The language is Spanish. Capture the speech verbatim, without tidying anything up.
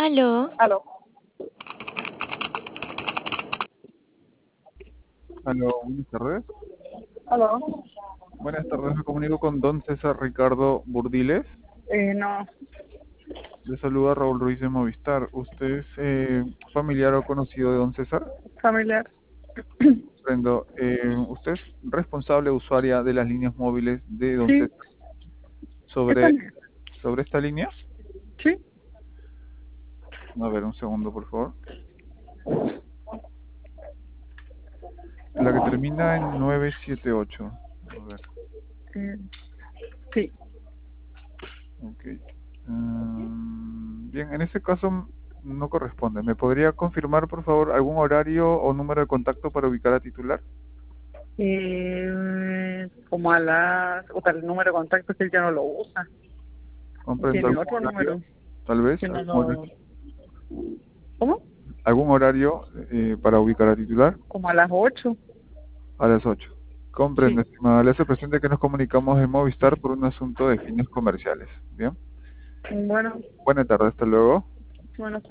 Aló, Aló. Aló, buenas tardes. Aló. Buenas tardes, me comunico con don César Ricardo Burdiles. Eh, no, Le saluda Raúl Ruiz de Movistar. ¿Usted es eh, familiar o conocido de don César? familiar. Comprendo. Eh, ¿usted es responsable usuaria de las líneas móviles de don Sí, César está sobre, bien. sobre esta línea? Sí. A ver, un segundo, por favor. La que termina en nueve siete ocho. A ver, Eh, sí. ok. Mm, bien, en ese caso no corresponde. ¿Me podría confirmar, por favor, algún horario o número de contacto para ubicar a titular? Eh, como a las... O sea, el número de contacto que él ya no lo usa. Comprendo Tiene algún otro horario, número tal vez, que no algún lo... horario, ¿Cómo? algún horario eh, para ubicar a titular Como a las ocho. a las ocho. Comprendo, Sí. estimada. Le hace presente que nos comunicamos en Movistar por un asunto de fines comerciales. Bien. Bueno, Buenas tardes, hasta luego. bueno.